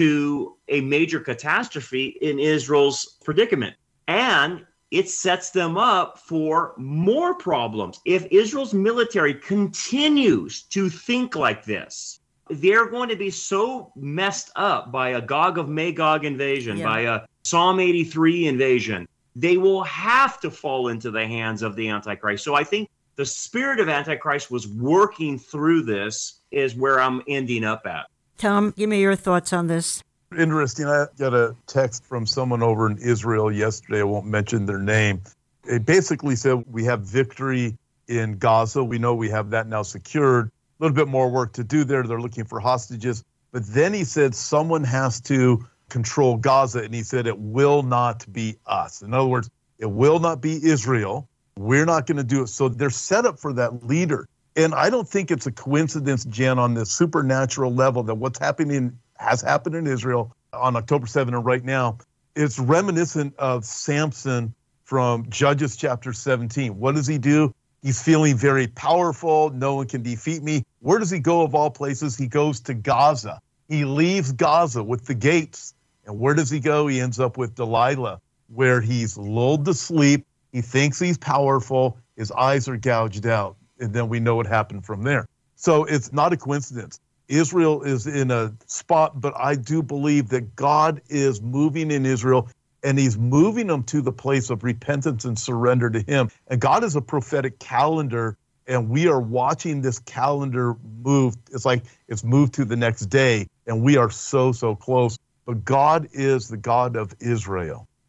to a major catastrophe in Israel's predicament. And it sets them up for more problems. If Israel's military continues to think like this, they're going to be so messed up by a Gog of Magog invasion, by a Psalm 83 invasion. They will have to fall into the hands of the Antichrist. So I think the spirit of Antichrist was working through this is where I'm ending up at. Tom, give me your thoughts on this. Interesting. I got a text from someone over in Israel yesterday. I won't mention their name. It basically said we have victory in Gaza. We know we have that now secured. A little bit more work to do there. They're looking for hostages. But then he said someone has to control Gaza, and he said it will not be us. In other words, it will not be Israel. We're not going to do it. So they're set up for that leader. And I don't think it's a coincidence, Jen, on this supernatural level that what's happening has happened in Israel on October 7th and right now. It's reminiscent of Samson from Judges chapter 17. What does he do? He's feeling very powerful. No one can defeat me. Where does he go of all places? He goes to Gaza. He leaves Gaza with the gates. And where does he go? He ends up with Delilah, where he's lulled to sleep. He thinks he's powerful. His eyes are gouged out. And then we know what happened from there. So it's not a coincidence. Israel is in a spot, but I do believe that God is moving in Israel, and he's moving them to the place of repentance and surrender to him. And God is a prophetic calendar, and we are watching this calendar move. It's like it's moved to the next day, and we are so, so close. But God is the God of Israel.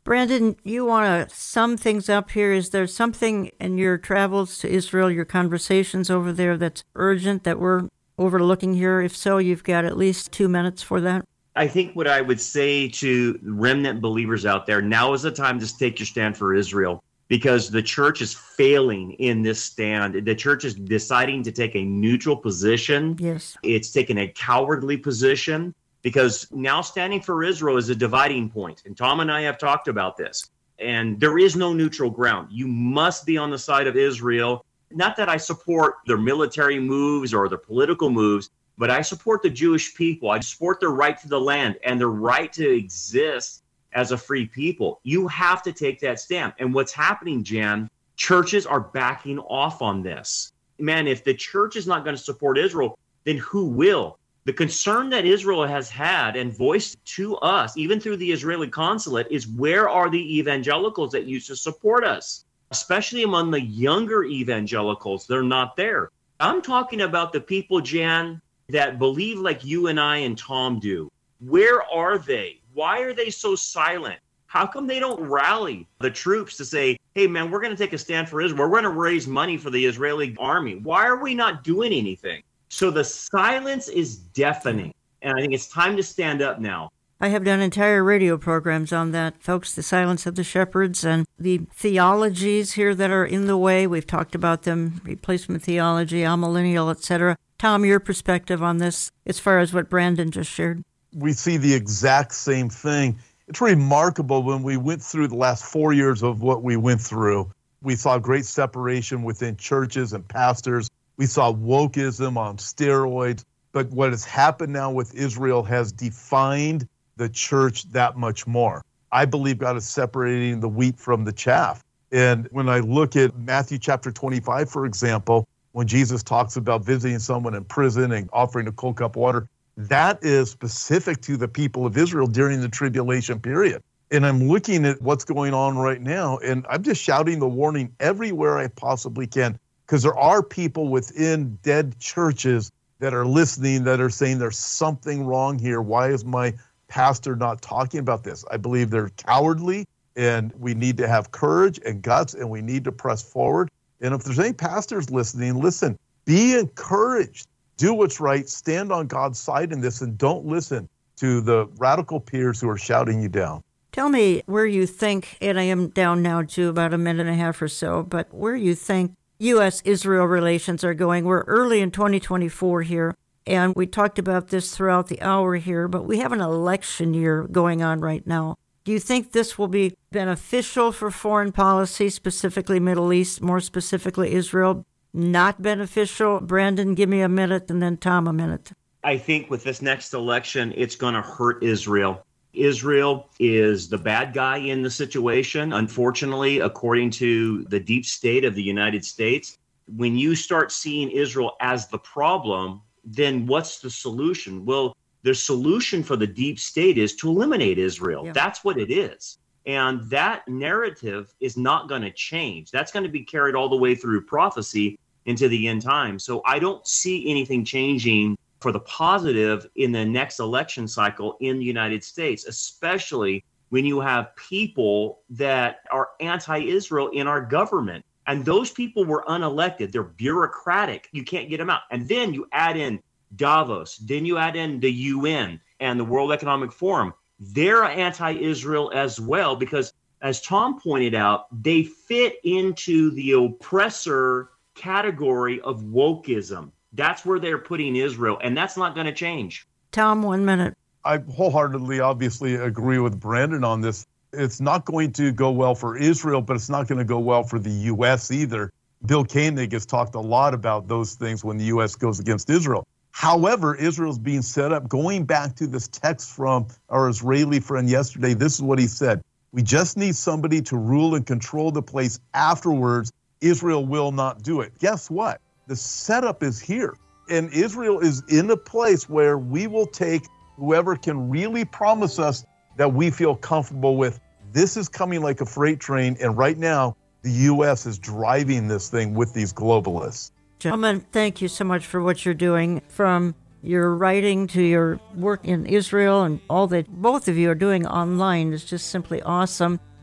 Brandon, you want to sum things up here. Is there something in your travels to Israel, your conversations over there, that's urgent that we're overlooking here? If so, you've got at least 2 minutes for that. I think what I would say to remnant believers out there, now is the time to take your stand for Israel, because the church is failing in this stand. The church is deciding to take a neutral position. Yes. It's taken a cowardly position, because now standing for Israel is a dividing point. And Tom and I have talked about this. And there is no neutral ground. You must be on the side of Israel. Not that I support their military moves or their political moves, but I support the Jewish people. I support their right to the land and their right to exist as a free people. You have to take that stand. And what's happening, Jan, churches are backing off on this. Man, if the church is not going to support Israel, then who will? The concern that Israel has had and voiced to us, even through the Israeli consulate, is where are the evangelicals that used to support us? Especially among the younger evangelicals, they're not there. I'm talking about the people, Jan, that believe like you and I and Tom do. Where are they? Why are they so silent? How come they don't rally the troops to say, hey, man, we're going to take a stand for Israel. We're going to raise money for the Israeli army. Why are we not doing anything? So the silence is deafening. And I think it's time to stand up now. I have done entire radio programs on that, folks, the silence of the shepherds and the theologies here that are in the way. We've talked about them, replacement theology, amillennial, etc. Tom, your perspective on this as far as what Brandon just shared. We see the exact same thing. It's remarkable when we went through the last 4 years of what we went through. We saw great separation within churches and pastors. We saw wokeism on steroids. But what has happened now with Israel has defined the church that much more. I believe God is separating the wheat from the chaff. And when I look at Matthew chapter 25, for example, when Jesus talks about visiting someone in prison and offering a cold cup of water, that is specific to the people of Israel during the tribulation period. And I'm looking at what's going on right now, and I'm just shouting the warning everywhere I possibly can, because there are people within dead churches that are listening that are saying there's something wrong here. Why is my pastor not talking about this? I believe they're cowardly, and we need to have courage and guts, and we need to press forward. And if there's any pastors listening, listen, be encouraged. Do what's right. Stand on God's side in this, and don't listen to the radical peers who are shouting you down. Tell me where you think, and I am down now to about a minute and a half or so, but where you think U.S.-Israel relations are going. We're early in 2024 here, and we talked about this throughout the hour here, but we have an election year going on right now. Do you think this will be beneficial for foreign policy, specifically Middle East, more specifically Israel? Not beneficial? Brandon, give me a minute, and then Tom a minute. I think with this next election, it's going to hurt Israel. Israel is the bad guy in the situation, unfortunately, according to the deep state of the United States. When you start seeing Israel as the problem, then what's the solution? Well, the solution for the deep state is to eliminate Israel. Yeah. That's what it is. And that narrative is not going to change. That's going to be carried all the way through prophecy into the end time. So I don't see anything changing for the positive in the next election cycle in the United States, especially when you have people that are anti-Israel in our government. And those people were unelected. They're bureaucratic. You can't get them out. And then you add in Davos. Then you add in the UN and the World Economic Forum. They're anti-Israel as well because, as Tom pointed out, they fit into the oppressor category of wokeism. That's where they're putting Israel, and that's not going to change. Tom, 1 minute. I wholeheartedly, obviously, agree with Brandon on this. It's not going to go well for Israel, but it's not going to go well for the U.S. either. Bill Koenig has talked a lot about those things when the U.S. goes against Israel. However, Israel's being set up. Going back to this text from our Israeli friend yesterday, this is what he said. We just need somebody to rule and control the place afterwards. Israel will not do it. Guess what? The setup is here, and Israel is in a place where we will take whoever can really promise us that we feel comfortable with. This is coming like a freight train, and right now, the U.S. is driving this thing with these globalists. Gentlemen, thank you so much for what you're doing, from your writing to your work in Israel and all that both of you are doing online is just simply awesome.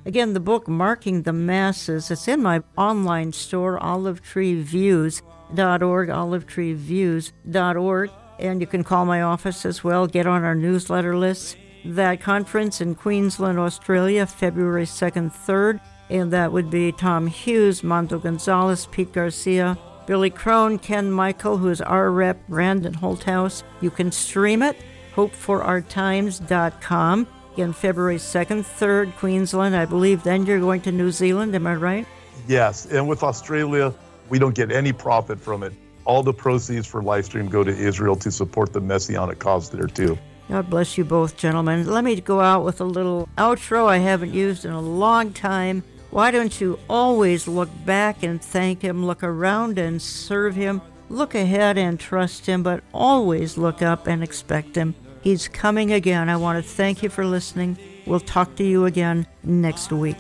Again, the book, Marking the Masses, it's in my online store, olivetreeviews.org, olivetreeviews.org. And you can call my office as well, get on our newsletter list. That conference in Queensland, Australia, February 2nd, 3rd, and that would be Tom Hughes, Mondo Gonzalez, Pete Garcia, Billy Crone, Ken Michael, who is our rep, Brandon Holthouse. You can stream it, hopeforourtimes.com. Again, February 2nd, 3rd, Queensland. I believe then you're going to New Zealand, am I right? Yes, and with Australia, we don't get any profit from it. All the proceeds for Livestream go to Israel to support the Messianic cause there too. God bless you both, gentlemen. Let me go out with a little outro I haven't used in a long time. Why don't you always look back and thank Him, look around and serve Him, look ahead and trust Him, but always look up and expect Him. He's coming again. I want to thank you for listening. We'll talk to you again next week.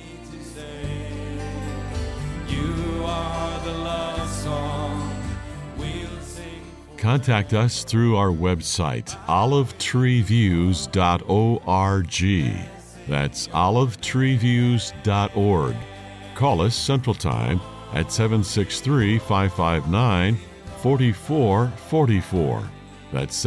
Contact us through our website, olivetreeviews.org. That's olivetreeviews.org. Call us Central Time at 763-559-4444. That's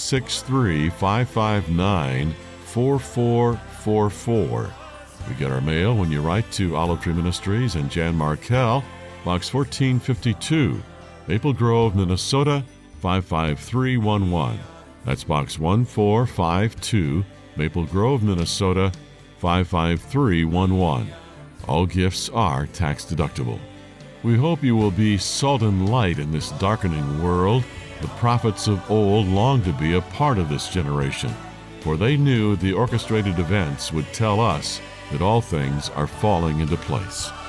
763-559-4444. We get our mail when you write to Olive Tree Ministries and Jan Markell, Box 1452, Maple Grove, Minnesota, 55311. That's Box 1452, Maple Grove, Minnesota, 55311. All gifts are tax deductible. We hope you will be salt and light in this darkening world. The prophets of old longed to be a part of this generation, for they knew the orchestrated events would tell us that all things are falling into place.